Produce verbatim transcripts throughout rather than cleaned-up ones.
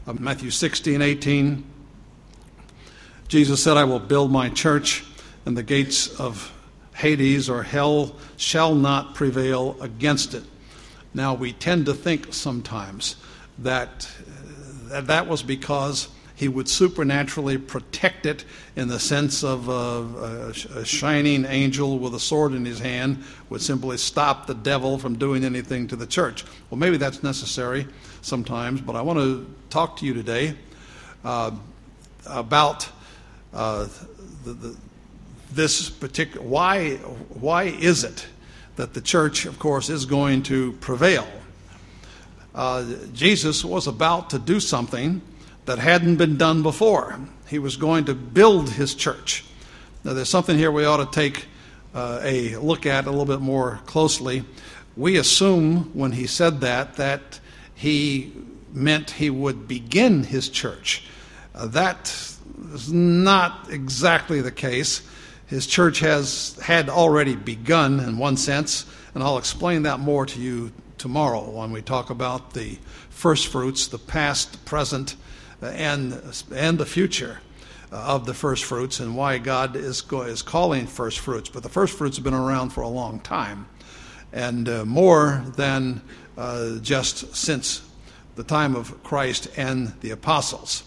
Uh, Matthew sixteen eighteen, Jesus said, "I will build my church, and the gates of Hades or hell shall not prevail against it." Now, we tend to think sometimes that uh, that was because he would supernaturally protect it in the sense of uh, a, a shining angel with a sword in his hand would simply stop the devil from doing anything to the church. Well, maybe that's necessary sometimes, but I want to talk to you today uh, about uh, the, the, this particular, why, why is it that the church, of course, is going to prevail? Uh, Jesus was about to do something that hadn't been done before. He was going to build his church. Now, there's something here we ought to take uh, a look at a little bit more closely. We assume when he said that, that he meant he would begin his church. Uh, that is not exactly the case. His church has had already begun in one sense, and I'll explain that more to you tomorrow when we talk about the first fruits, the past, present, and and the future of the first fruits, and why God is is calling first fruits. But the first fruits have been around for a long time, and uh, more than uh, just since the time of Christ and the apostles.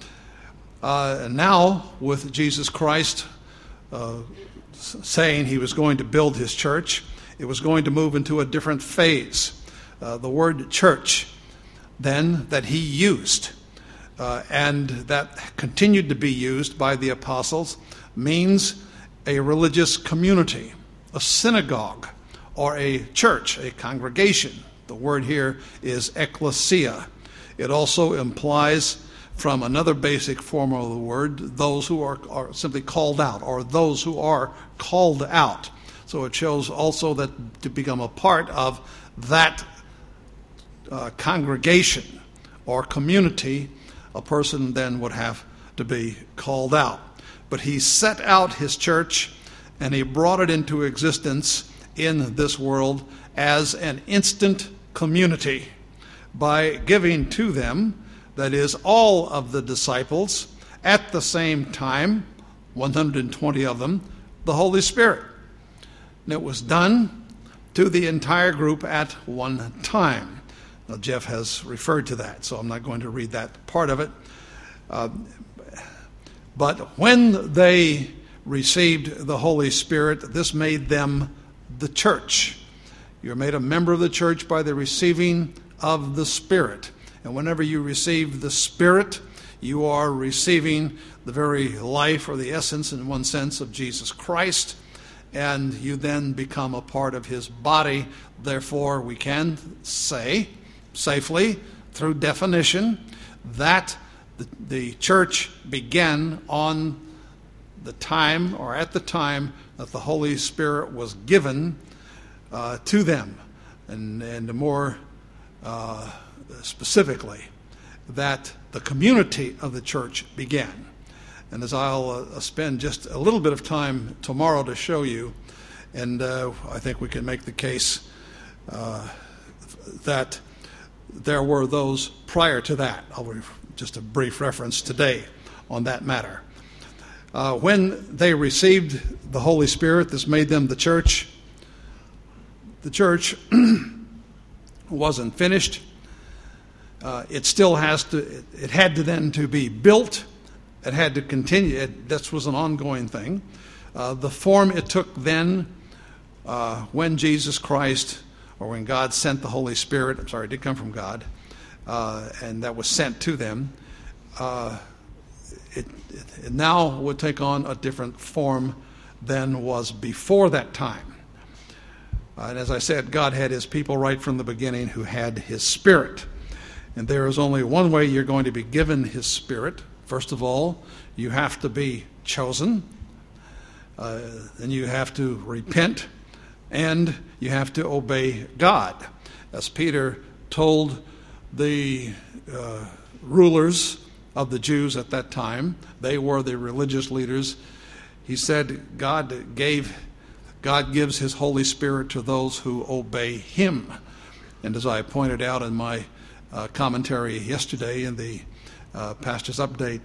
Uh, and now, with Jesus Christ uh, saying he was going to build his church, it was going to move into a different phase. Uh, the word church, then, that he used, Uh, and that continued to be used by the apostles, means a religious community, a synagogue, or a church, a congregation. The word here is ecclesia. It also implies, from another basic form of the word, those who are, are simply called out, or those who are called out. So it shows also that to become a part of that uh, congregation or community, a person then would have to be called out. But he set out his church, and he brought it into existence in this world as an instant community by giving to them, that is, all of the disciples, at the same time, one hundred twenty of them, the Holy Spirit. And it was done to the entire group at one time. Now, Jeff has referred to that, so I'm not going to read that part of it. Uh, but when they received the Holy Spirit, this made them the church. You're made a member of the church by the receiving of the Spirit. And whenever you receive the Spirit, you are receiving the very life or the essence, in one sense, of Jesus Christ. And you then become a part of his body. Therefore, we can say safely, through definition, that the, the church began on the time, or at the time, that the Holy Spirit was given uh, to them. And, and more uh, specifically, that the community of the church began. And as I'll uh, spend just a little bit of time tomorrow to show you, and uh, I think we can make the case uh, that there were those prior to that. I'll ref- just a brief reference today on that matter. Uh, when they received the Holy Spirit, this made them the church. The church wasn't finished. Uh, it still has to, it, it had to then to be built. It had to continue. It, this was an ongoing thing. Uh, the form it took then, uh, when Jesus Christ, or when God sent the Holy Spirit, I'm sorry, it did come from God, uh, and that was sent to them, uh, it, it, it now would take on a different form than was before that time. Uh, and as I said, God had his people right from the beginning who had his Spirit. And there is only one way you're going to be given his Spirit. First of all, you have to be chosen. Uh, then you have to repent. And you have to obey God. As Peter told the uh, rulers of the Jews at that time, they were the religious leaders, he said God gave, God gives his Holy Spirit to those who obey him. And as I pointed out in my uh, commentary yesterday in the uh, pastor's update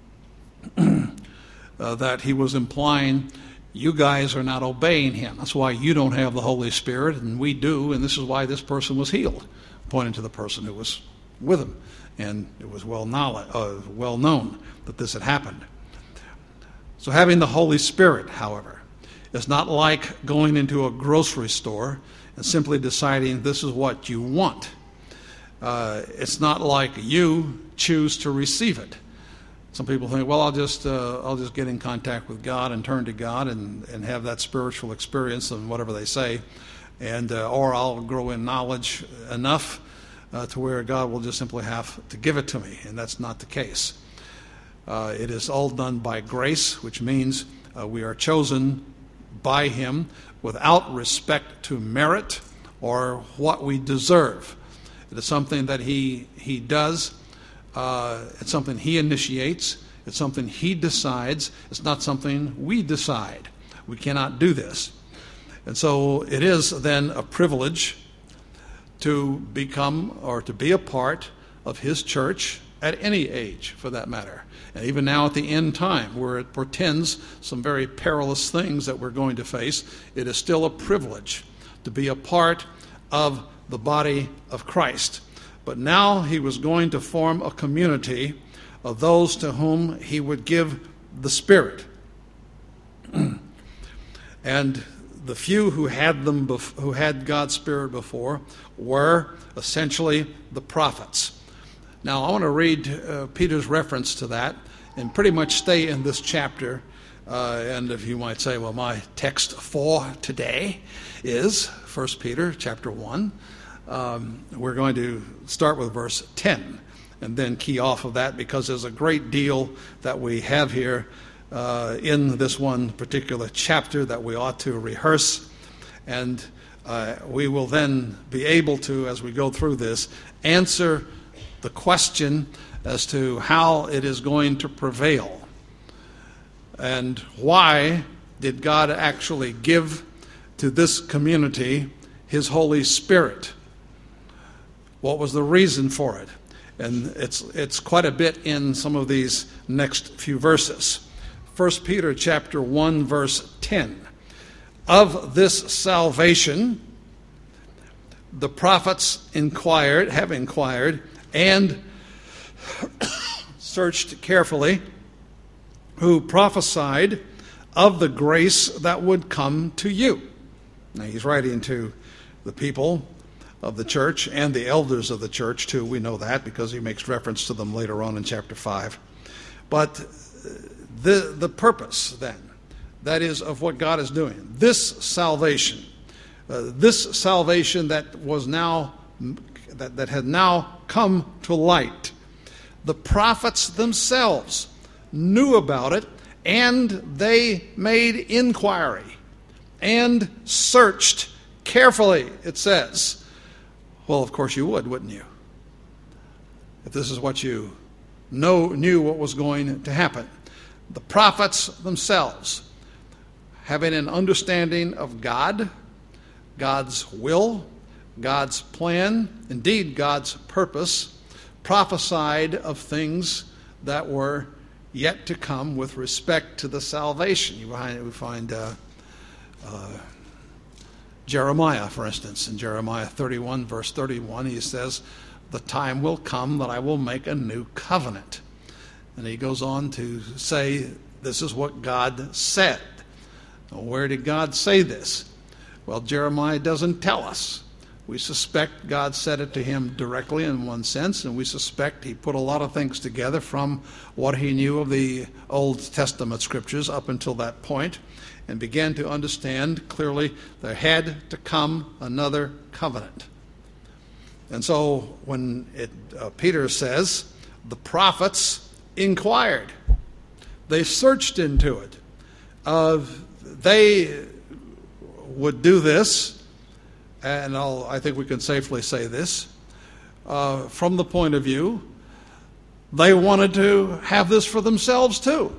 uh, that he was implying you guys are not obeying him. That's why you don't have the Holy Spirit, and we do, and this is why this person was healed, pointing to the person who was with him. And it was well, knowledge, uh, well known that this had happened. So having the Holy Spirit, however, is not like going into a grocery store and simply deciding this is what you want. Uh, it's not like you choose to receive it. Some people think, well, I'll just uh, I'll just get in contact with God and turn to God and, and have that spiritual experience and whatever they say, and uh, or I'll grow in knowledge enough uh, to where God will just simply have to give it to me, and that's not the case. Uh, it is all done by grace, which means uh, we are chosen by Him without respect to merit or what we deserve. It is something that He He does. Uh, it's something He initiates. It's something He decides. It's not something we decide. We cannot do this. And so it is then a privilege to become or to be a part of His church at any age, for that matter. And even now at the end time, where it portends some very perilous things that we're going to face, it is still a privilege to be a part of the body of Christ. But now He was going to form a community of those to whom He would give the Spirit. And the few who had them, bef- who had God's Spirit before, were essentially the prophets. Now I want to read uh, Peter's reference to that, and pretty much stay in this chapter. Uh, and if you might say, well, my text for today is First Peter chapter one. Um, we're going to start with verse ten and then key off of that, because there's a great deal that we have here uh, in this one particular chapter that we ought to rehearse. And uh, we will then be able to, as we go through this, answer the question as to how it is going to prevail. And why did God actually give to this community His Holy Spirit? What was the reason for it? And it's it's quite a bit in some of these next few verses. First Peter chapter one, verse ten. Of this salvation, the prophets inquired, have inquired, and searched carefully, who prophesied of the grace that would come to you. Now he's writing to the people of the church and the elders of the church too. We know that because he makes reference to them later on in chapter five. But the the purpose then, that is, of what God is doing, this salvation, uh, this salvation that was now that, that had now come to light, the prophets themselves knew about it, and they made inquiry and searched carefully, it says. Well, of course you would, wouldn't you? If this is what you know, knew what was going to happen. The prophets themselves, having an understanding of God, God's will, God's plan, indeed God's purpose, prophesied of things that were yet to come with respect to the salvation. You find, we find uh, uh, Jeremiah, for instance, in Jeremiah thirty-one, verse thirty-one, he says, "The time will come that I will make a new covenant." And he goes on to say, this is what God said. Well, where did God say this? Well, Jeremiah doesn't tell us. We suspect God said it to him directly in one sense, and we suspect he put a lot of things together from what he knew of the Old Testament scriptures up until that point, and began to understand clearly there had to come another covenant. And so when it, uh, Peter says, the prophets inquired, they searched into it. Uh, they would do this, and I'll, I think we can safely say this, uh, from the point of view, they wanted to have this for themselves too.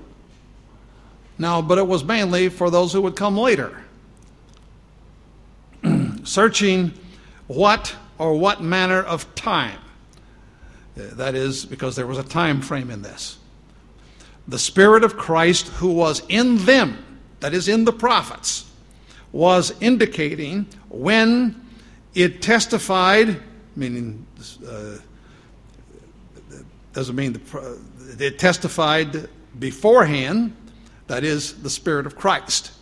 Now, but it was mainly for those who would come later. Searching what or what manner of time That is because there was a time frame in this. The Spirit of Christ who was in them, that is in the prophets, was indicating when it testified, meaning uh, doesn't mean the, it testified beforehand, that is the Spirit of Christ,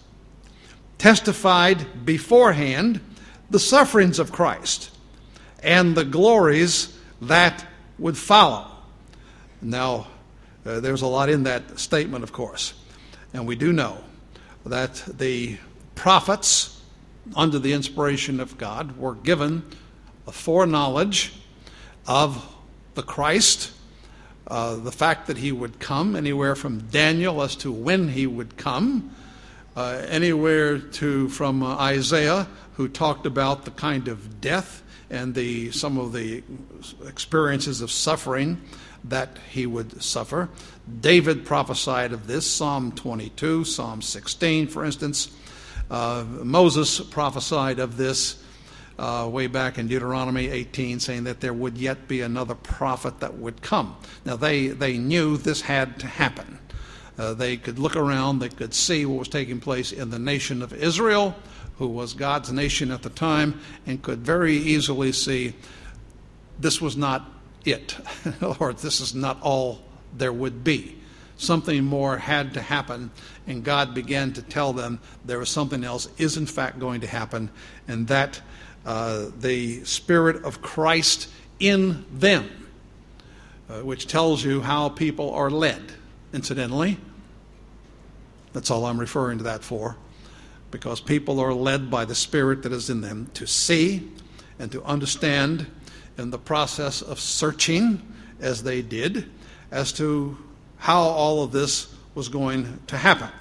testified beforehand the sufferings of Christ and the glories that would follow. Now, uh, there's a lot in that statement, of course, and we do know that the prophets, under the inspiration of God, were given a foreknowledge of the Christ, uh, the fact that he would come, anywhere from Daniel as to when he would come, uh, anywhere to from uh, Isaiah, who talked about the kind of death and the some of the experiences of suffering that he would suffer. David prophesied of this, Psalm twenty-two, Psalm sixteen, for instance. Uh, Moses prophesied of this uh, way back in Deuteronomy eighteen, saying that there would yet be another prophet that would come. Now, they, they knew this had to happen. Uh, they could look around, they could see what was taking place in the nation of Israel, who was God's nation at the time, and could very easily see this was not it, or this is not all there would be. Something more had to happen, and God began to tell them there was something else is in fact going to happen, and that uh, the Spirit of Christ in them, uh, which tells you how people are led, incidentally. That's all I'm referring to that for, because people are led by the Spirit that is in them to see and to understand in the process of searching, as they did, as to how all of this was going to happen.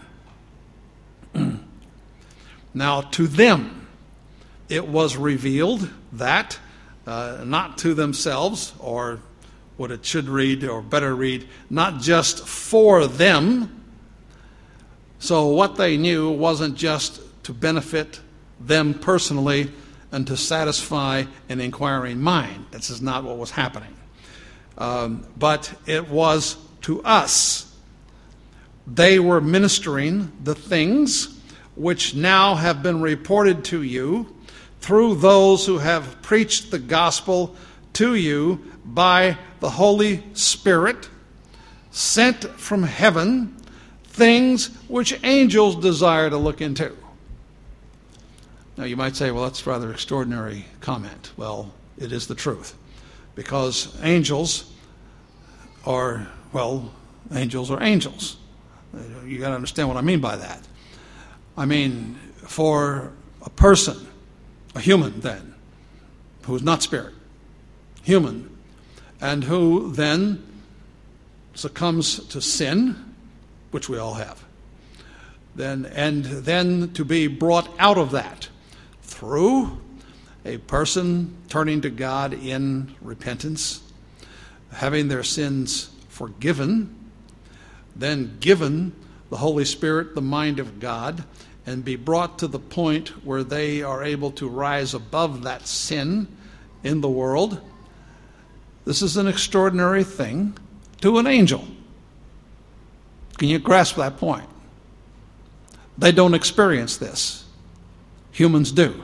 Now, to them, it was revealed that, uh, not to themselves, or what it should read, or better read, not just for them. So what they knew wasn't just to benefit them personally and to satisfy an inquiring mind. This is not what was happening. Um, but it was to us. They were ministering the things which now have been reported to you through those who have preached the gospel to you by the Holy Spirit, sent from heaven, things which angels desire to look into. Now you might say, well, that's a rather extraordinary comment. Well, it is the truth. Because angels are, well, angels are angels. You got to understand what I mean by that. I mean, for a person, a human then, who's not spirit, human, and who then succumbs to sin, which we all have, then and then to be brought out of that through a person turning to God in repentance, having their sins forgiven, then given the Holy Spirit, the mind of God, and be brought to the point where they are able to rise above that sin in the world. This is an extraordinary thing to an angel. Can you grasp that point? They don't experience this. Humans do.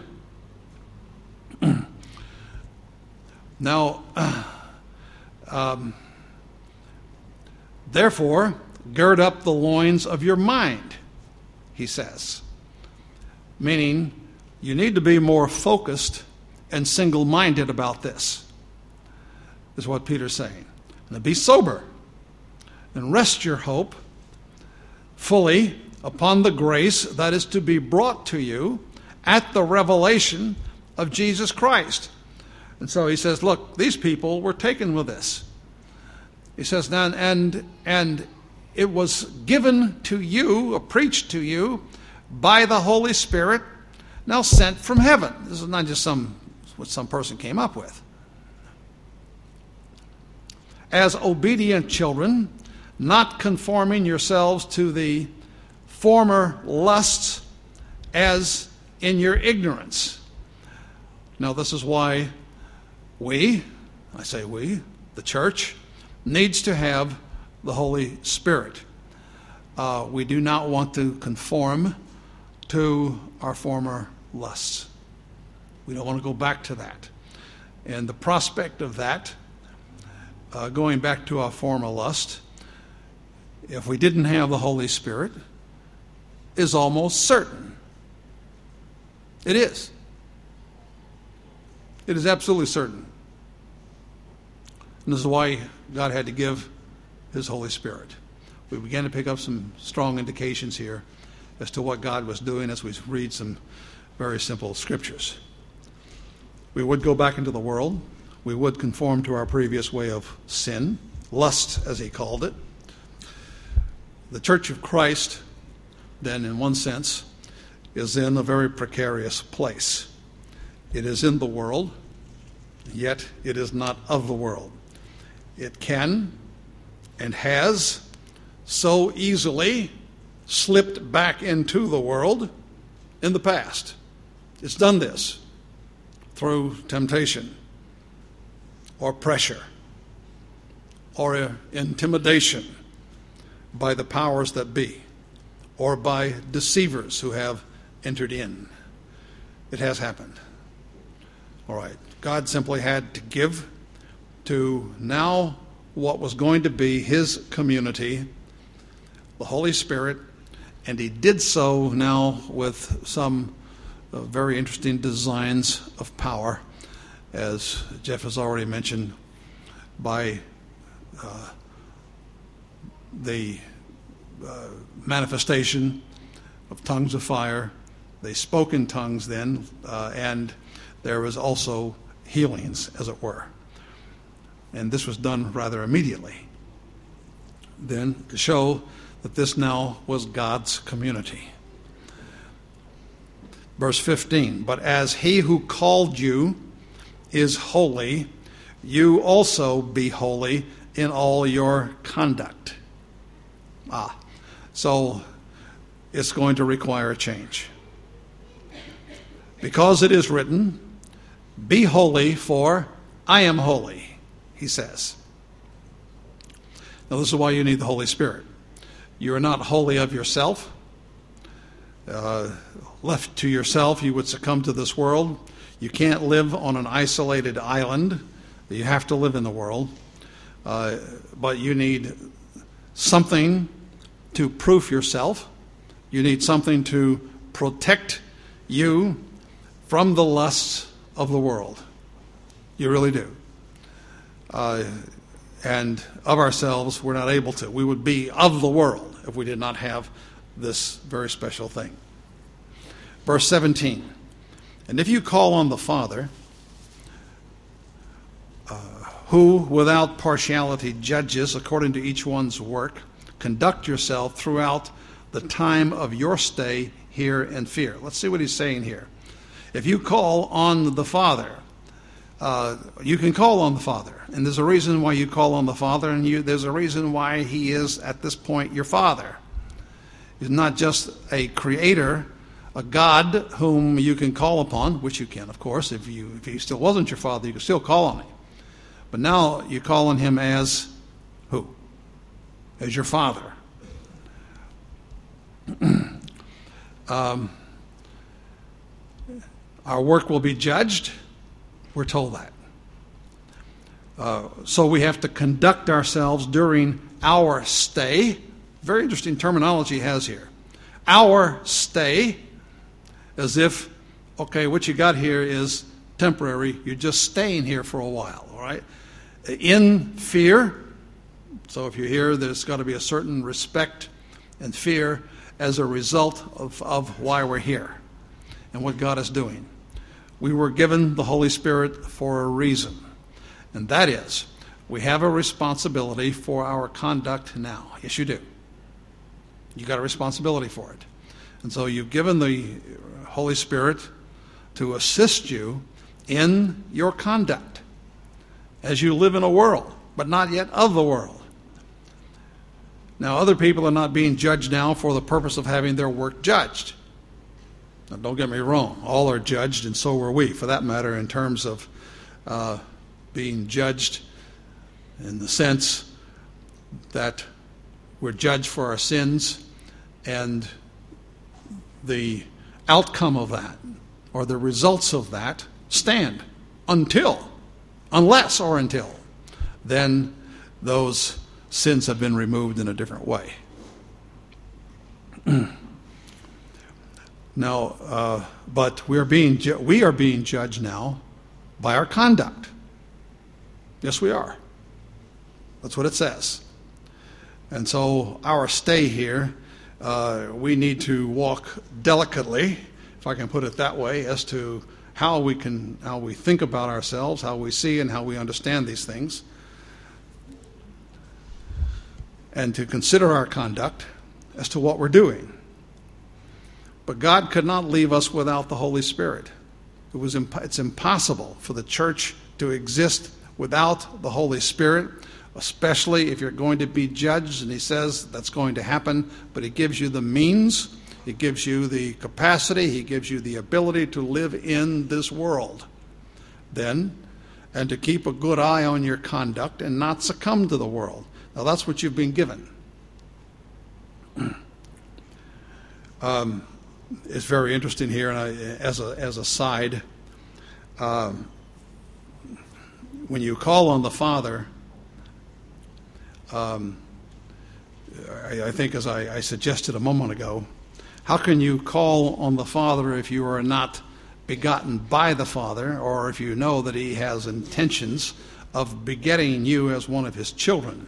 Now, uh, um, therefore, gird up the loins of your mind, he says. Meaning, you need to be more focused and single-minded about this, is what Peter's saying. And be sober, and rest your hope fully upon the grace that is to be brought to you at the revelation of Jesus Christ. And so he says, look, these people were taken with this. He says, and, and, and it was given to you, or preached to you, by the Holy Spirit, now sent from heaven. This is not just some what some person came up with. As obedient children, not conforming yourselves to the former lusts as in your ignorance. Now this is why we, I say we, the church, needs to have the Holy Spirit. Uh, we do not want to conform to our former lusts. We don't want to go back to that. And the prospect of that, uh, going back to our former lust, if we didn't have the Holy Spirit, is almost certain. It is. It is absolutely certain. And this is why God had to give His Holy Spirit. We began to pick up some strong indications here as to what God was doing as we read some very simple scriptures. We would go back into the world. We would conform to our previous way of sin, lust as he called it. The Church of Christ, then, in one sense, is in a very precarious place. It is in the world, yet it is not of the world. It can and has so easily slipped back into the world in the past. It's done this through temptation or pressure or intimidation by the powers that be or by deceivers who have entered in. It has happened. All right. God simply had to give to now what was going to be His community, the Holy Spirit, and He did so now with some uh, very interesting designs of power, as Jeff has already mentioned, by uh, the uh, manifestation of tongues of fire. They spoke in tongues then, uh, and there was also healings, as it were. And this was done rather immediately. Then to show that this now was God's community. Verse fifteen, but as He who called you is holy, you also be holy in all your conduct. Ah, so it's going to require a change. Because it is written, be holy, for I am holy, He says. Now this is why you need the Holy Spirit. You are not holy of yourself. Uh, left to yourself, you would succumb to this world. You can't live on an isolated island. You have to live in the world. Uh, but you need something to proof yourself. You need something to protect you from the lusts of the world. You really do. Uh, and of ourselves, we're not able to. We would be of the world if we did not have this very special thing. Verse seventeen, and if you call on the Father, uh, who without partiality judges according to each one's work, conduct yourself throughout the time of your stay here in fear. Let's see what he's saying here. If you call on the Father, uh, you can call on the Father. And there's a reason why you call on the Father, and you, there's a reason why He is, at this point, your Father. He's not just a creator, a God whom you can call upon, which you can, of course. If you if He still wasn't your Father, you could still call on Him. But now you call on Him as who? As your Father. um, our work will be judged. We're told that. Uh, so we have to conduct ourselves during our stay. Very interesting terminology he has here. Our stay, as if, okay, what you got here is temporary. You're just staying here for a while, all right? In fear. So if you're here, there's got to be a certain respect and fear as a result of, of why we're here and what God is doing. We were given the Holy Spirit for a reason. And that is, we have a responsibility for our conduct now. Yes, you do. You got a responsibility for it. And so you've given the Holy Spirit to assist you in your conduct as you live in a world, but not yet of the world. Now, other people are not being judged now for the purpose of having their work judged. Now, don't get me wrong. All are judged, and so are we, for that matter, in terms of uh, being judged in the sense that we're judged for our sins, and the outcome of that, or the results of that, stand until, unless or until, then those sins have been removed in a different way. Now, uh, but we're being ju- we are being judged now by our conduct. Yes, we are. That's what it says. And so our stay here, uh, we need to walk delicately, if I can put it that way, as to how we can, how we think about ourselves, how we see and how we understand these things, and to consider our conduct as to what we're doing. But God could not leave us without the Holy Spirit. It was imp- it's impossible for the church to exist without the Holy Spirit, especially if you're going to be judged, and he says that's going to happen, but he gives you the means, he gives you the capacity, he gives you the ability to live in this world. Then, and to keep a good eye on your conduct and not succumb to the world. Now that's what you've been given. um, it's very interesting here, and I, as a as a side, um, when you call on the Father, um, I, I think as I, I suggested a moment ago, how can you call on the Father if you are not begotten by the Father, or if you know that he has intentions of begetting you as one of his children?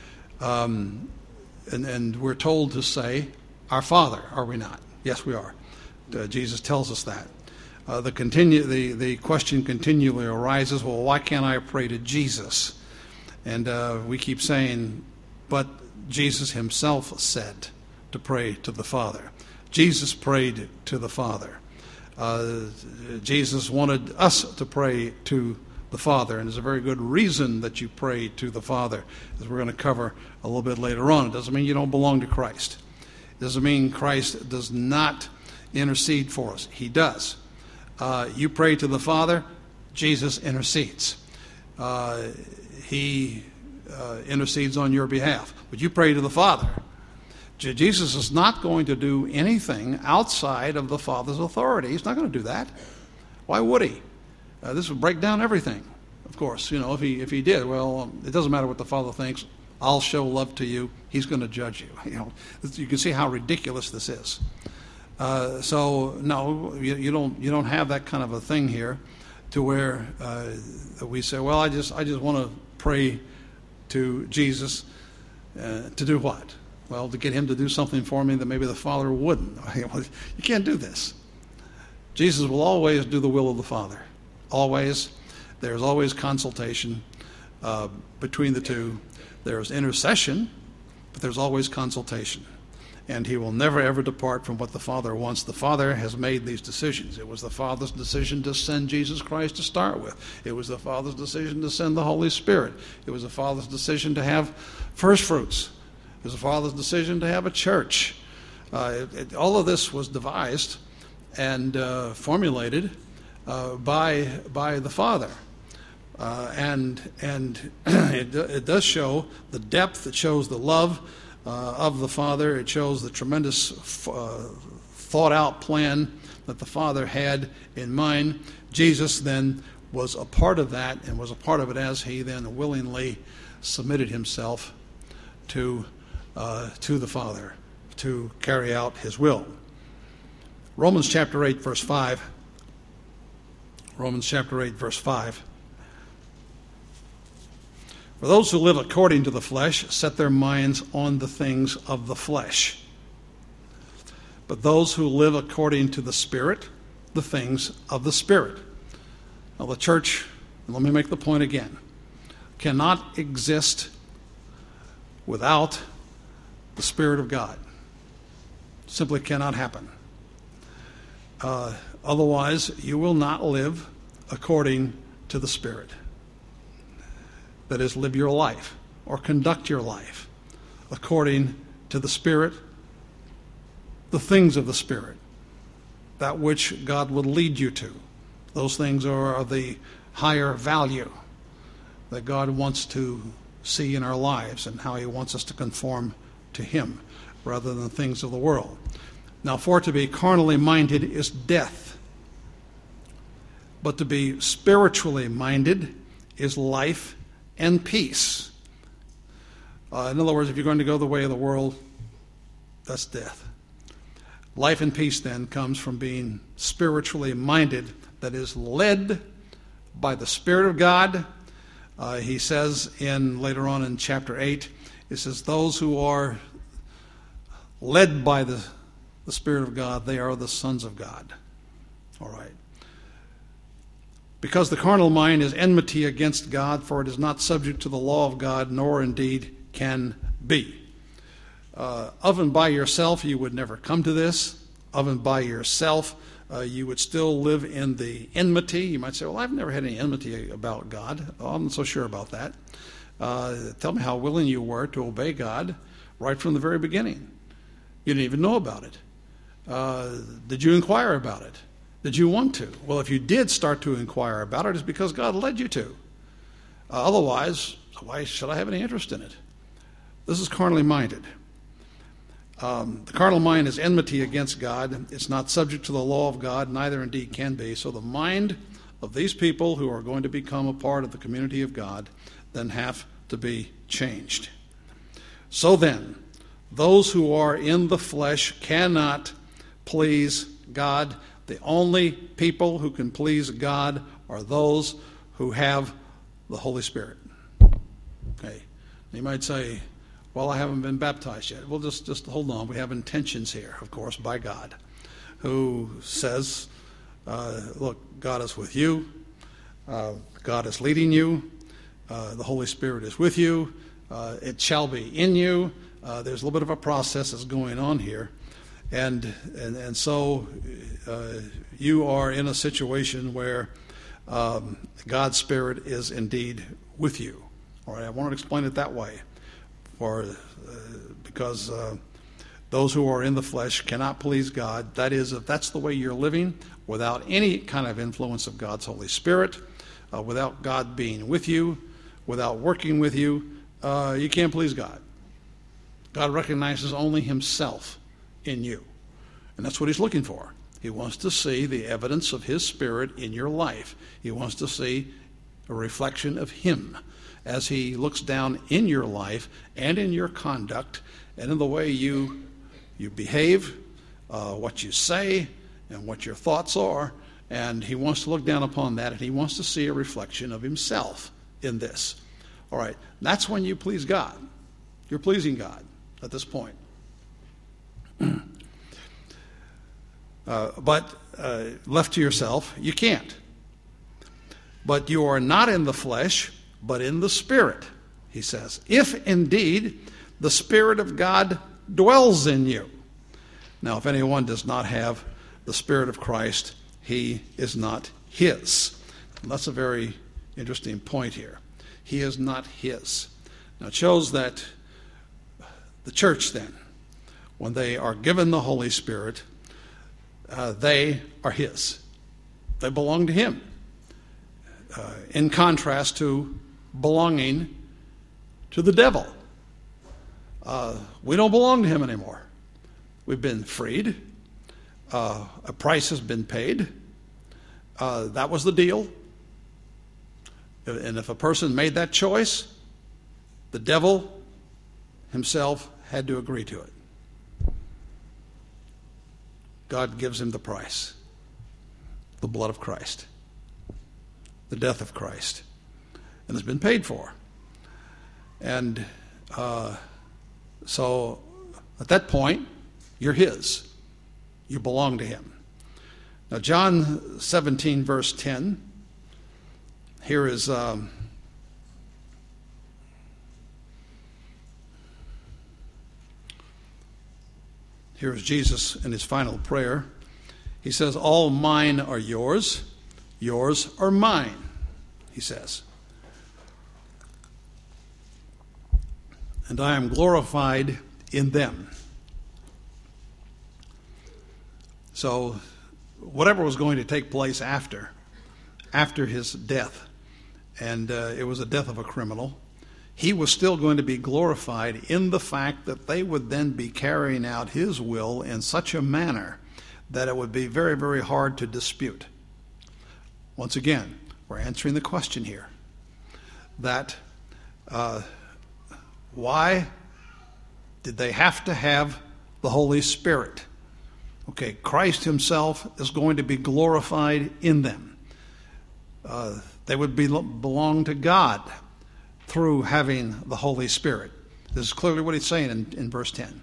Um, and, and we're told to say, our Father, are we not? Yes, we are. Uh, Jesus tells us that. Uh, the, continue, the, the question continually arises, well, why can't I pray to Jesus? And uh, we keep saying, but Jesus himself said to pray to the Father. Jesus prayed to the Father. Uh, Jesus wanted us to pray to the Father, and there's a very good reason that you pray to the Father, as we're going to cover a little bit later on. It doesn't mean you don't belong to Christ. It doesn't mean Christ does not intercede for us. He does. Uh, you pray to the Father, Jesus intercedes. Uh, he uh, intercedes on your behalf. But you pray to the Father. Jesus is not going to do anything outside of the Father's authority. He's not going to do that. Why would he? Uh, this would break down everything. Of course, you know, if he if he did, well, it doesn't matter what the Father thinks. I'll show love to you. He's going to judge you. You know, you can see how ridiculous this is. Uh, so no, you, you don't you don't have that kind of a thing here, to where uh, we say, well, I just I just want to pray to Jesus uh, to do what? Well, to get him to do something for me that maybe the Father wouldn't. You can't do this. Jesus will always do the will of the Father. Always. There's always consultation uh, between the two. There's intercession, but there's always consultation. And he will never, ever depart from what the Father wants. The Father has made these decisions. It was the Father's decision to send Jesus Christ to start with. It was the Father's decision to send the Holy Spirit. It was the Father's decision to have first fruits. It was the Father's decision to have a church. Uh, it, it, all of this was devised and uh, formulated uh, by by the Father, uh, and and it, it does show the depth. It shows the love uh, of the Father. It shows the tremendous uh, thought-out plan that the Father had in mind. Jesus then was a part of that, and was a part of it as he then willingly submitted himself to. Uh, to the Father to carry out his will. Romans chapter eight, verse five. Romans chapter eight, verse five. For those who live according to the flesh set their minds on the things of the flesh. But those who live according to the Spirit, the things of the Spirit. Now the church, let me make the point again, cannot exist without the Spirit of God. Simply cannot happen. Uh, otherwise, you will not live according to the Spirit. That is, live your life or conduct your life according to the Spirit, the things of the Spirit, that which God would lead you to. Those things are of the higher value that God wants to see in our lives and how he wants us to conform to him rather than things of the world. Now, for to be carnally minded is death, but to be spiritually minded is life and peace. Uh, in other words, if you're going to go the way of the world, that's death. Life and peace then comes from being spiritually minded, that is led by the Spirit of God. Uh, he says in later on in chapter eight, it says, those who are led by the, the Spirit of God, they are the sons of God. All right. Because the carnal mind is enmity against God, for it is not subject to the law of God, nor indeed can be. Uh, of and by yourself, you would never come to this. Of and by yourself, uh, you would still live in the enmity. You might say, well, I've never had any enmity about God. Oh, I'm not so sure about that. Uh, tell me how willing you were to obey God right from the very beginning. You didn't even know about it. Uh, did you inquire about it? Did you want to? Well, if you did start to inquire about it, it's because God led you to. Uh, otherwise, why should I have any interest in it? This is carnally minded. Um, the carnal mind is enmity against God. It's not subject to the law of God, neither indeed can be. So the mind of these people who are going to become a part of the community of God then have to be changed. So then, those who are in the flesh cannot please God. The only people who can please God are those who have the Holy Spirit. Okay. You might say, well, I haven't been baptized yet. Well, just, just hold on. We have intentions here, of course, by God, who says, uh, look, God is with you. Uh, God is leading you. Uh, the Holy Spirit is with you. Uh, it shall be in you. Uh, there's a little bit of a process that's going on here. And, and, and so uh, you are in a situation where um, God's Spirit is indeed with you. All right, I want to explain it that way. For, uh, because uh, those who are in the flesh cannot please God. That is, if that's the way you're living, without any kind of influence of God's Holy Spirit, uh, without God being with you, without working with you, uh, you can't please God. God recognizes only himself in you. And that's what he's looking for. He wants to see the evidence of his Spirit in your life. He wants to see a reflection of him as he looks down in your life and in your conduct and in the way you you behave, uh, what you say, and what your thoughts are. And he wants to look down upon that, and he wants to see a reflection of himself in this. All right, that's when you please God. You're pleasing God at this point. uh, but uh, left to yourself, you can't. But you are not in the flesh, but in the Spirit, he says. If indeed the Spirit of God dwells in you. Now, if anyone does not have the Spirit of Christ, he is not his. And that's a very interesting point here. He is not his. Now, it shows that the church then, when they are given the Holy Spirit, uh, they are his. They belong to him. Uh, in contrast to belonging to the devil. Uh, we don't belong to him anymore. We've been freed. Uh, a price has been paid. Uh, that was the deal. And if a person made that choice, the devil himself had to agree to it. God gives him the price. The blood of Christ. The death of Christ. And it's been paid for. And uh, so at that point, you're his. You belong to him. Now, John seventeen, verse ten, here is um, here is Jesus in his final prayer. He says, all mine are yours, yours are mine, he says. And I am glorified in them. So whatever was going to take place after, after his death, and uh, it was the death of a criminal, he was still going to be glorified in the fact that they would then be carrying out his will in such a manner that it would be very, very hard to dispute. Once again, we're answering the question here that uh, why did they have to have the Holy Spirit? Okay, Christ himself is going to be glorified in them. Uh, they would be, belong to God through having the Holy Spirit. This is clearly what he's saying in, in verse ten.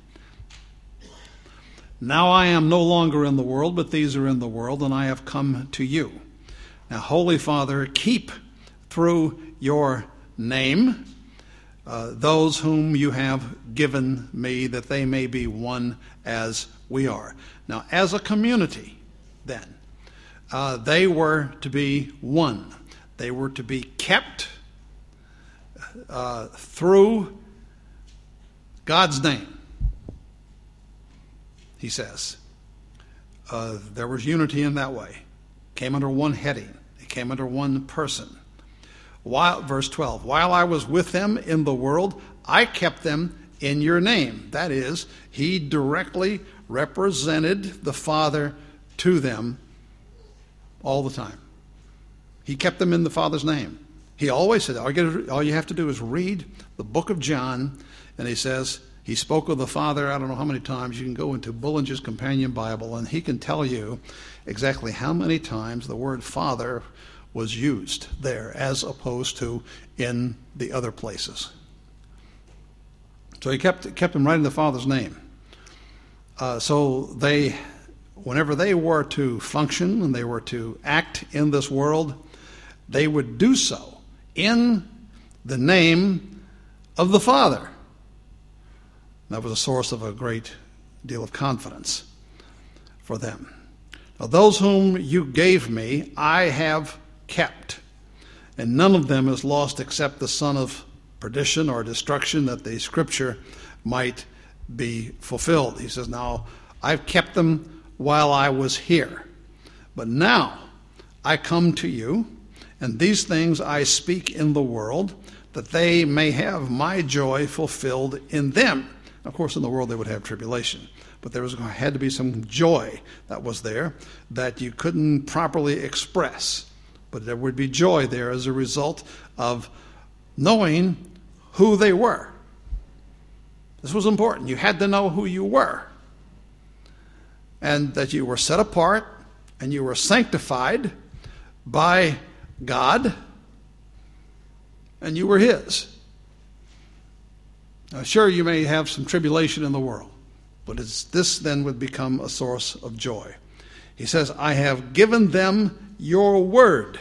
Now I am no longer in the world, but these are in the world, and I have come to you. Now, Holy Father, keep through your name uh, those whom you have given me, that they may be one as we are. Now, as a community, then, uh, they were to be one. They were to be kept uh, through God's name, he says. Uh, there was unity in that way. Came under one heading. It came under one person. While, verse twelve, while I was with them in the world, I kept them in your name. That is, he directly represented the Father to them all the time. He kept them in the Father's name. He always said, all you, all you have to do is read the book of John, and he says, he spoke of the Father, I don't know how many times. You can go into Bullinger's Companion Bible, and he can tell you exactly how many times the word Father was used there as opposed to in the other places. So he kept kept them right in the Father's name. Uh, so they, whenever they were to function and they were to act in this world, they would do so in the name of the Father. That was a source of a great deal of confidence for them. Now, those whom you gave me, I have kept, and none of them is lost except the son of perdition or destruction, that the scripture might be fulfilled. He says, now, I've kept them while I was here, but now I come to you, and these things I speak in the world, that they may have my joy fulfilled in them. Of course, in the world they would have tribulation, but there was had to be some joy that was there that you couldn't properly express. But there would be joy there as a result of knowing who they were. This was important. You had to know who you were, and that you were set apart and you were sanctified by God, and you were his. Now, sure, you may have some tribulation in the world, but it's, this then would become a source of joy. He says, I have given them your word,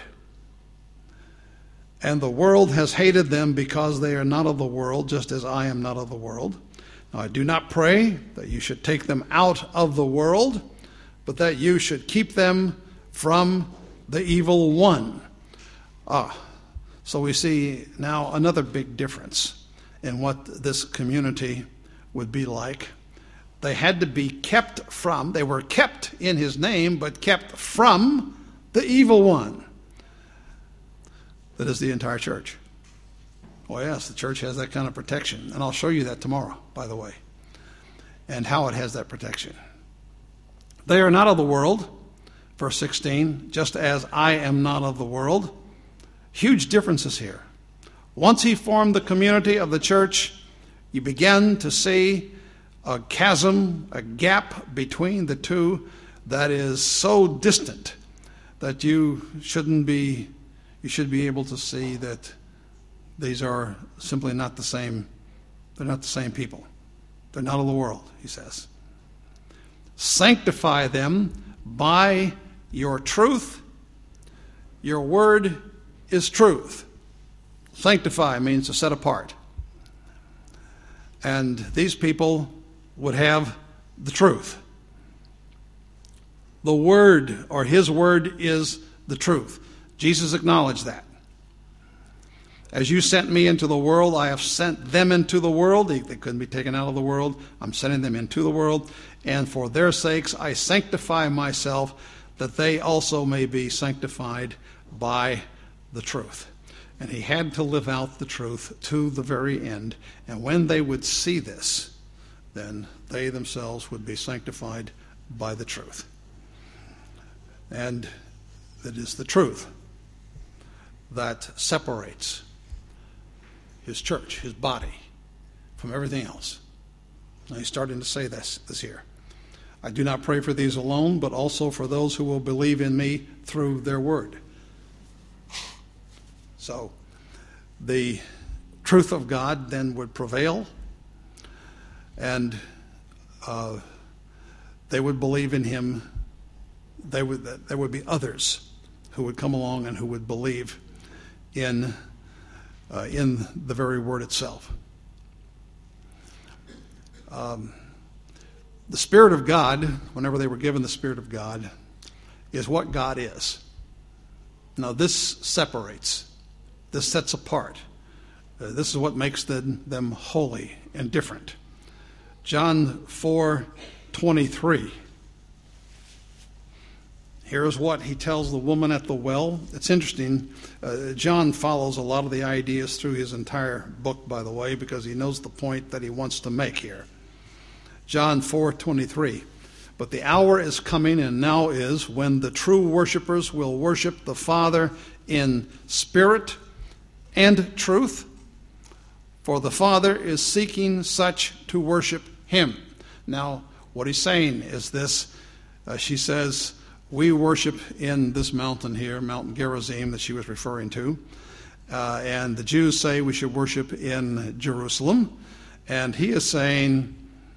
and the world has hated them because they are not of the world, just as I am not of the world. Now, I do not pray that you should take them out of the world, but that you should keep them from the evil one. Ah, so we see now another big difference in what this community would be like. They had to be kept from, they were kept in his name, but kept from the evil one. That is the entire church. Oh yes, the church has that kind of protection. And I'll show you that tomorrow, by the way, and how it has that protection. They are not of the world, verse sixteen, just as I am not of the world. Huge differences here. Once he formed the community of the church, you begin to see a chasm, a gap between the two that is so distant that you shouldn't be, you should be able to see that these are simply not the same, they're not the same people. They're not of the world, he says. Sanctify them by your truth. Your word is truth. Sanctify means to set apart. And these people would have the truth. The word, or his word, is the truth. Jesus acknowledged that. As you sent me into the world, I have sent them into the world. They, they couldn't be taken out of the world. I'm sending them into the world. And for their sakes I sanctify myself, that they also may be sanctified by the truth. And he had to live out the truth to the very end. And when they would see this, then they themselves would be sanctified by the truth. And it is the truth that separates his church, his body, from everything else. Now he's starting to say this, this here. I do not pray for these alone, but also for those who will believe in me through their word. So the truth of God then would prevail, and uh, they would believe in him. They would, there would be others who would come along and who would believe in, uh, in the very word itself. Um, the Spirit of God, whenever they were given the Spirit of God, is what God is. Now this separates. This sets apart. Uh, this is what makes them, them holy and different. John four twenty-three. Here's what he tells the woman at the well. It's interesting. Uh, John follows a lot of the ideas through his entire book, by the way, because he knows the point that he wants to make here. John four twenty-three. But the hour is coming, and now is, when the true worshipers will worship the Father in spirit and truth, for the Father is seeking such to worship him. Now, what he's saying is this. Uh, she says, we worship in this mountain here, Mount Gerizim, that she was referring to. Uh, and the Jews say we should worship in Jerusalem. And he is saying,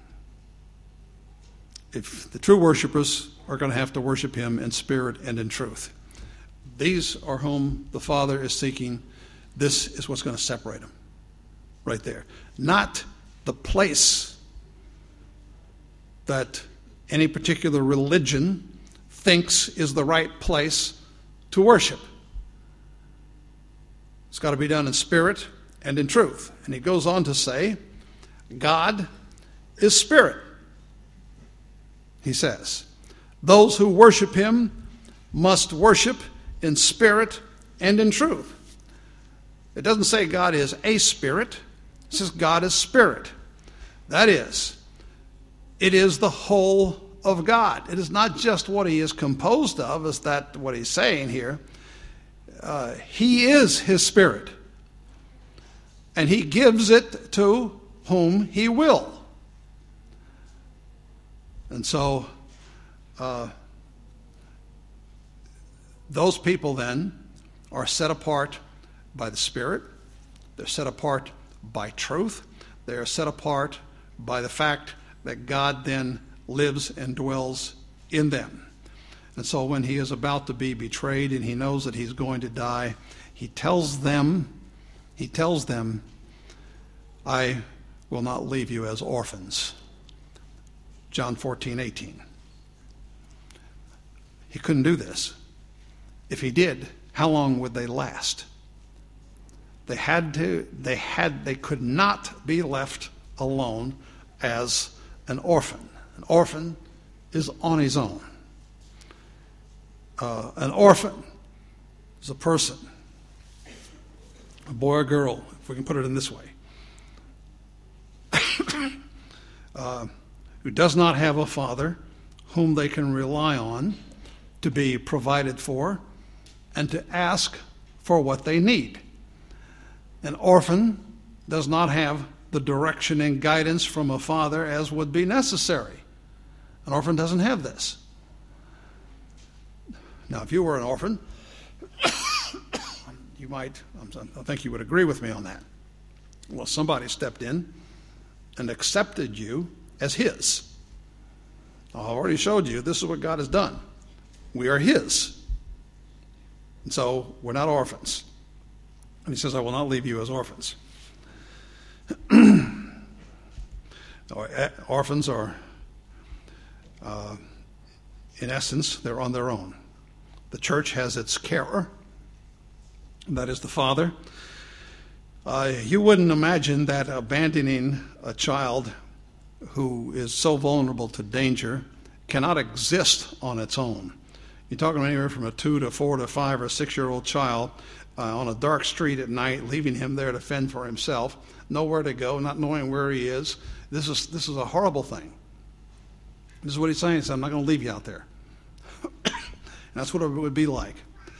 if the true worshipers are going to have to worship him in spirit and in truth. These are whom the Father is seeking. This is what's going to separate them. Right there. Not the place that any particular religion thinks is the right place to worship. It's got to be done in spirit and in truth. And he goes on to say, God is spirit. He says, those who worship him must worship in spirit and in truth. It doesn't say God is a spirit. It says God is spirit. That is, it is the whole of God. It is not just what he is composed of. Is that what he's saying here? Uh, he is his spirit. And he gives it to whom he will. And so, uh, those people then are set apart by the Spirit. They're set apart by truth. They are set apart by the fact that God then lives and dwells in them. And so when he is about to be betrayed and he knows that he's going to die, he tells them, he tells them, I will not leave you as orphans. John fourteen eighteen. He couldn't do this. If he did, how long would they last? They had to, they had, they could not be left alone as an orphan. An orphan is on his own. Uh, an orphan is a person, a boy or girl, if we can put it in this way, uh, who does not have a father whom they can rely on to be provided for and to ask for what they need. An orphan does not have the direction and guidance from a father as would be necessary. An orphan doesn't have this. Now, if you were an orphan, you might, I think you would agree with me on that. Well, somebody stepped in and accepted you as his. I already showed you this is what God has done. We are his. And so we're not orphans. And he says, I will not leave you as orphans. Orphans are, uh, in essence, they're on their own. The church has its carer, that is the father. Uh, you wouldn't imagine that abandoning a child who is so vulnerable to danger cannot exist on its own. You're talking anywhere from a two to four to five or six-year-old child. uh, on a dark street at night, leaving him there to fend for himself, nowhere to go, not knowing where he is. This is this is a horrible thing. This is what he's saying. He said, I'm not going to leave you out there. And that's what it would be like.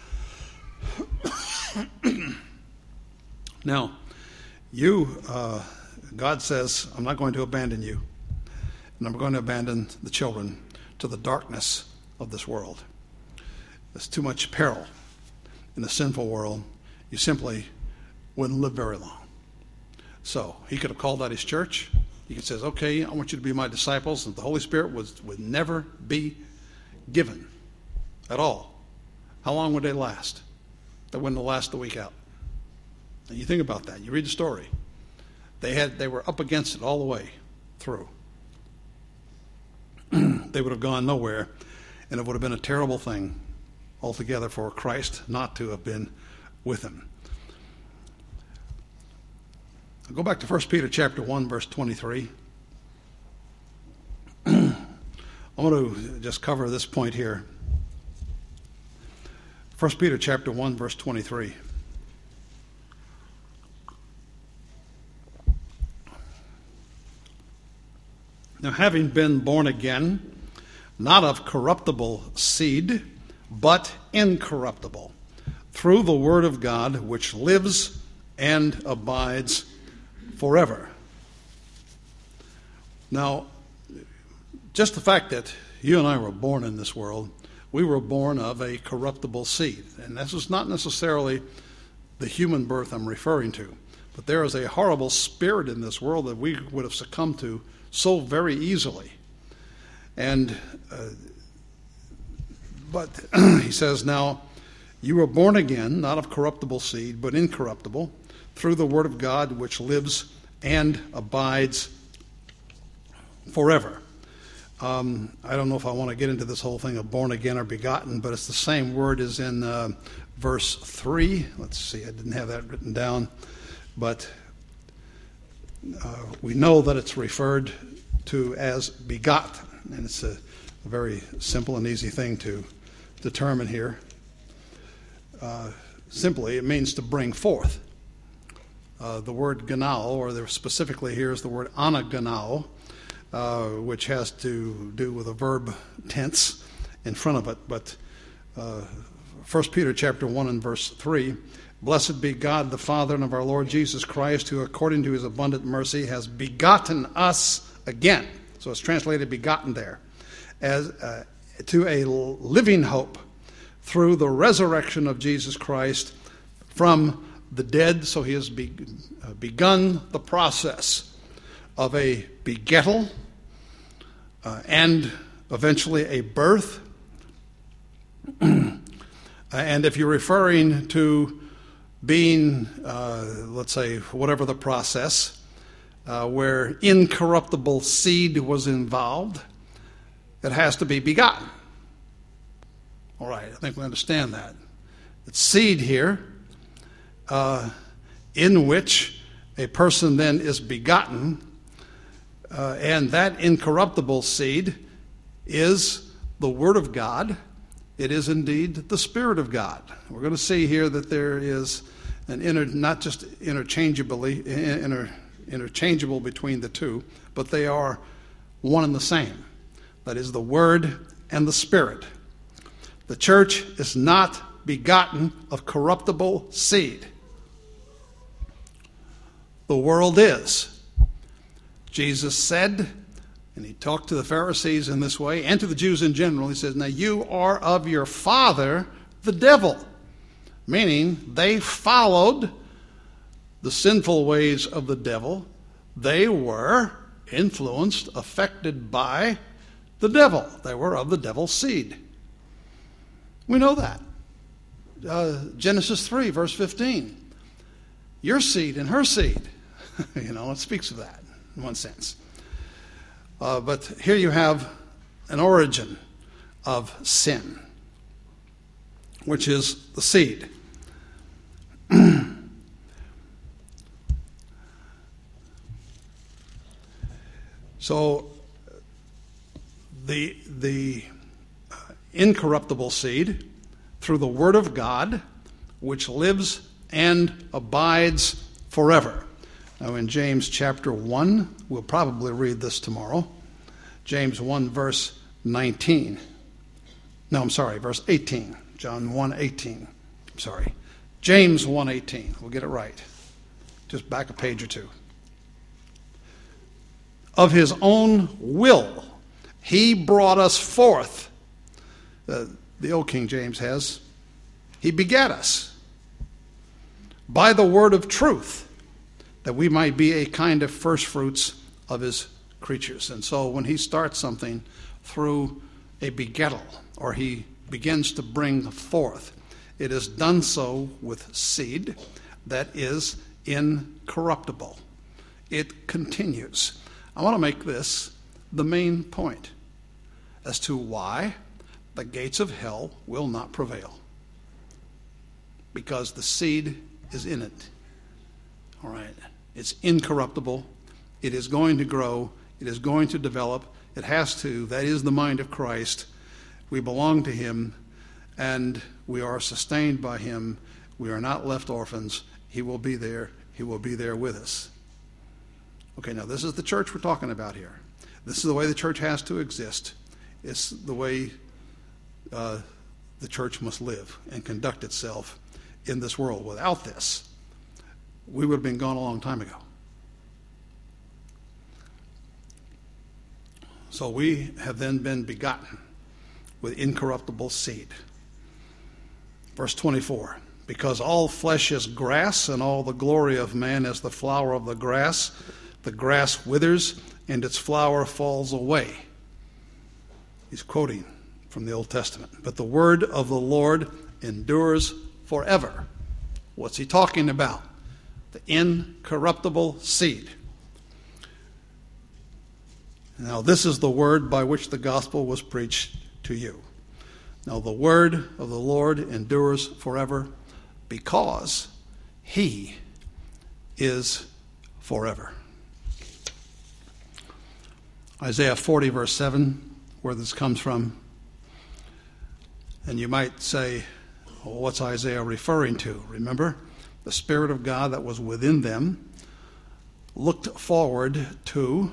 Now, you, uh, God says, I'm not going to abandon you. And I'm going to abandon the children to the darkness of this world. There's too much peril in the sinful world. You simply wouldn't live very long. So he could have called out his church. He could say, okay, I want you to be my disciples. And the Holy Spirit was, would never be given at all. How long would they last? They wouldn't last the week out. And you think about that. You read the story. They had they were up against it all the way through. They would have gone nowhere, and it would have been a terrible thing altogether for Christ not to have been with him. I'll go back to First Peter chapter one, verse twenty-three. I want to just cover this point here. First Peter chapter one, verse twenty-three. Now, having been born again, not of corruptible seed, but incorruptible, through the word of God, which lives and abides forever. Now, just the fact that you and I were born in this world, we were born of a corruptible seed. And this is not necessarily the human birth I'm referring to, but there is a horrible spirit in this world that we would have succumbed to so very easily. And uh, but he says, now you were born again, not of corruptible seed, but incorruptible, through the word of God, which lives and abides forever. Um, I don't know if I want to get into this whole thing of born again or begotten, but it's the same word as in uh, verse three. Let's see, I didn't have that written down, but uh, we know that it's referred to as begotten, and it's a, a very simple and easy thing to determine here. Uh, simply, it means to bring forth. Uh, the word ganao, or there specifically here is the word anaganao, uh, which has to do with a verb tense in front of it. But uh, First Peter chapter one and verse three, blessed be God the Father and of our Lord Jesus Christ, who according to his abundant mercy has begotten us again. So it's translated begotten there, as uh, to a living hope through the resurrection of Jesus Christ from the dead. So he has be, uh, begun the process of a begettal uh, and eventually a birth. And if you're referring to being, uh, let's say, whatever the process, uh, where incorruptible seed was involved, it has to be begotten. All right, I think we understand that. It's seed here, uh, in which a person then is begotten, uh, and that incorruptible seed is the Word of God. It is indeed the Spirit of God. We're going to see here that there is an inter, not just interchangeably inter, interchangeable between the two, but they are one and the same. That is the Word and the Spirit. The church is not begotten of corruptible seed. The world is. Jesus said, and he talked to the Pharisees in this way, and to the Jews in general, he says, now you are of your father, the devil. Meaning, they followed the sinful ways of the devil. They were influenced, affected by the devil. They were of the devil's seed. We know that. Uh, Genesis three, verse fifteen. Your seed and her seed. You know, it speaks of that in one sense. Uh, but here you have an origin of sin, which is the seed. So the the uh, incorruptible seed, through the Word of God, which lives and abides forever. Now in James chapter one, we'll probably read this tomorrow. James one verse nineteen. No, I'm sorry, verse eighteen. John one eighteen. I'm sorry. James one eighteen. We'll get it right. Just back a page or two. Of his own will, he brought us forth. Uh, the old King James has, he begat us by the word of truth, that we might be a kind of first fruits of his creatures. And so when he starts something through a begettal, or he begins to bring forth, it is done so with seed that is incorruptible. It continues. I want to make this the main point as to why the gates of hell will not prevail. Because the seed is in it. All right. It's incorruptible. It is going to grow. It is going to develop. It has to. That is the mind of Christ. We belong to him, and we are sustained by him. We are not left orphans. He will be there. He will be there with us. Okay, now this is the church we're talking about here. This is the way the church has to exist. It's the way uh, the church must live and conduct itself in this world. Without this, we would have been gone a long time ago. So we have then been begotten with incorruptible seed. Verse twenty-four, because all flesh is grass, and all the glory of man is the flower of the grass. The grass withers, and its flower falls away. He's quoting from the Old Testament. But the word of the Lord endures forever. What's he talking about? The incorruptible seed. Now this is the word by which the gospel was preached to you. Now the word of the Lord endures forever, because he is forever. Isaiah forty verse seven, where this comes from. And you might say, well, what's Isaiah referring to? Remember, the Spirit of God that was within them looked forward to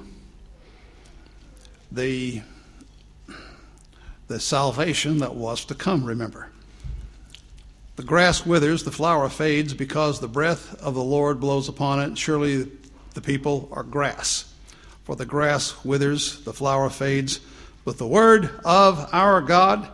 the, the salvation that was to come, remember. The grass withers, the flower fades, because the breath of the Lord blows upon it. Surely the people are grass. For the grass withers, the flower fades, but the word of our God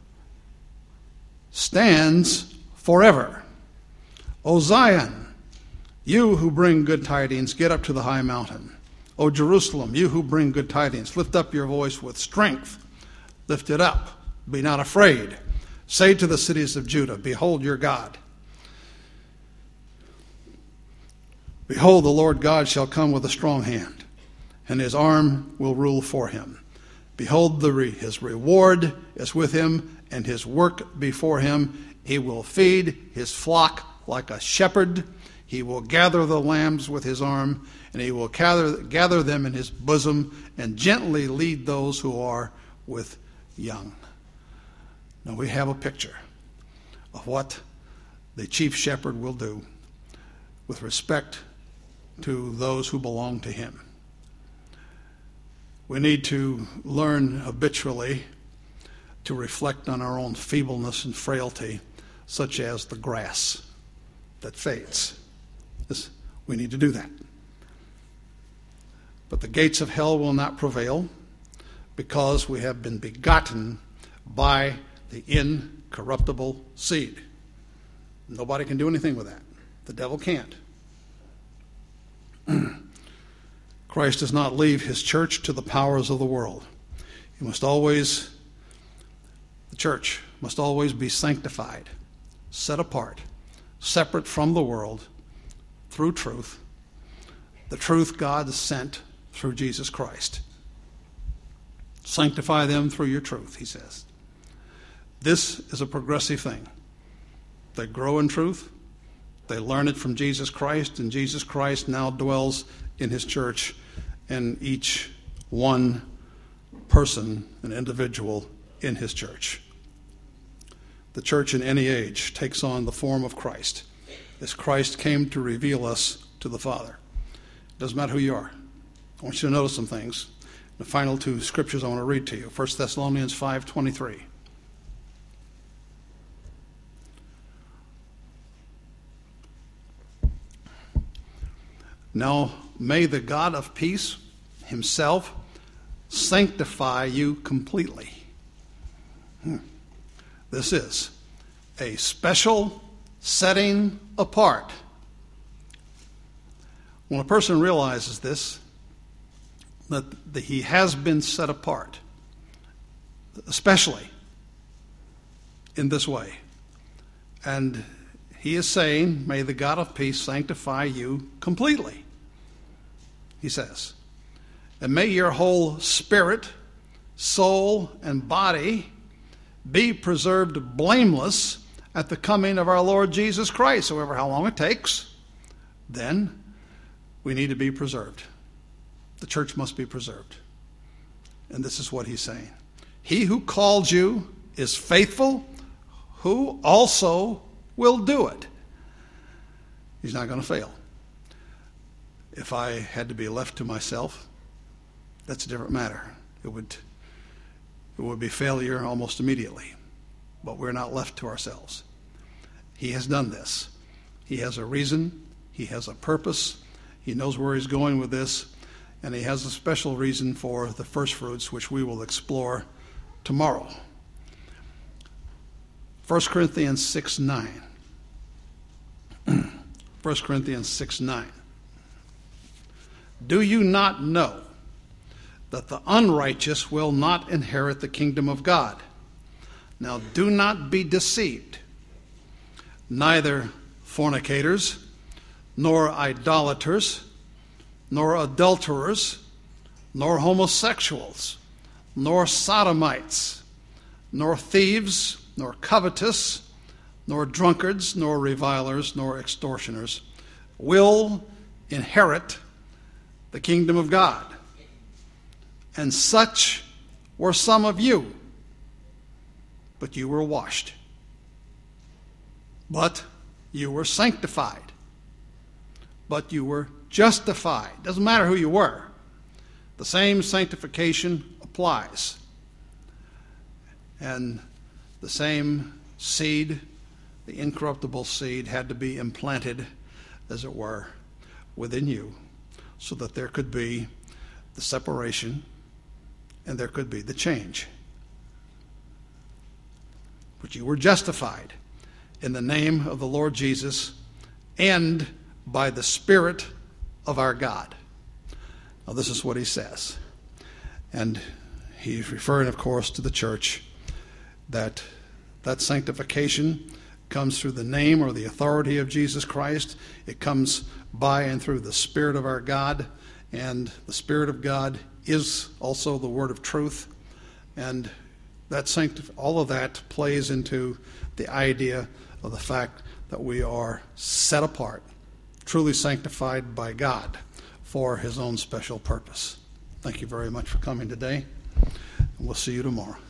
stands forever. O Zion, you who bring good tidings, get up to the high mountain. O Jerusalem, you who bring good tidings, lift up your voice with strength. Lift it up. Be not afraid. Say to the cities of Judah, behold your God. Behold, the Lord God shall come with a strong hand, and his arm will rule for him. Behold, the re- his reward is with him, and his work before him. He will feed his flock like a shepherd. He will gather the lambs with his arm, and he will gather, gather them in his bosom, and gently lead those who are with young. Now we have a picture of what the chief shepherd will do with respect to those who belong to him. We need to learn habitually to reflect on our own feebleness and frailty, such as the grass that fades. This, we need to do that. But the gates of hell will not prevail, because we have been begotten by the incorruptible seed. Nobody can do anything with that. The devil can't. Christ does not leave his church to the powers of the world. He must always, the church must always be sanctified, set apart, separate from the world through truth, the truth God sent through Jesus Christ. Sanctify them through your truth, he says. This is a progressive thing. They grow in truth. They learn it from Jesus Christ, and Jesus Christ now dwells in his church, and each one person, an individual in his church. the church in any age takes on the form of Christ, as Christ came to reveal us to the Father. It doesn't matter who you are. I want you to notice some things. The final two scriptures I want to read to you. First Thessalonians five twenty-three. Now may the God of peace himself sanctify you completely. Hmm. This is a special setting apart. When a person realizes this, that he has been set apart, especially in this way. And he is saying, may the God of peace sanctify you completely, he says. And may your whole spirit, soul, and body be preserved blameless at the coming of our Lord Jesus Christ. However, how long it takes, then we need to be preserved. The church must be preserved. And this is what he's saying. He who called you is faithful, who also will do it. He's not going to fail. If I had to be left to myself, that's a different matter. It would, it would be failure almost immediately. But we're not left to ourselves. He has done this. He has a reason. He has a purpose. He knows where he's going with this. And he has a special reason for the first fruits, which we will explore tomorrow. First Corinthians six nine. First Corinthians six nine. Do you not know that the unrighteous will not inherit the kingdom of God? Now do not be deceived. Neither fornicators, nor idolaters, nor adulterers, nor homosexuals, nor sodomites, nor thieves, nor covetous, nor drunkards, nor revilers, nor extortioners will inherit the kingdom of God. And such were some of you, but you were washed, but you were sanctified, but you were justified. Doesn't matter who you were. The same sanctification applies. And the same seed, the incorruptible seed, had to be implanted, as it were, within you, so that there could be the separation and there could be the change. But you were justified in the name of the Lord Jesus and by the Spirit of our God. Now this is what he says. And he's referring, of course, to the church, that that sanctification comes through the name or the authority of Jesus Christ. It comes by and through the Spirit of our God. And the Spirit of God is also the word of truth. And that sanctif- all of that plays into the idea of the fact that we are set apart, truly sanctified by God for his own special purpose. Thank you very much for coming today, and we'll see you tomorrow.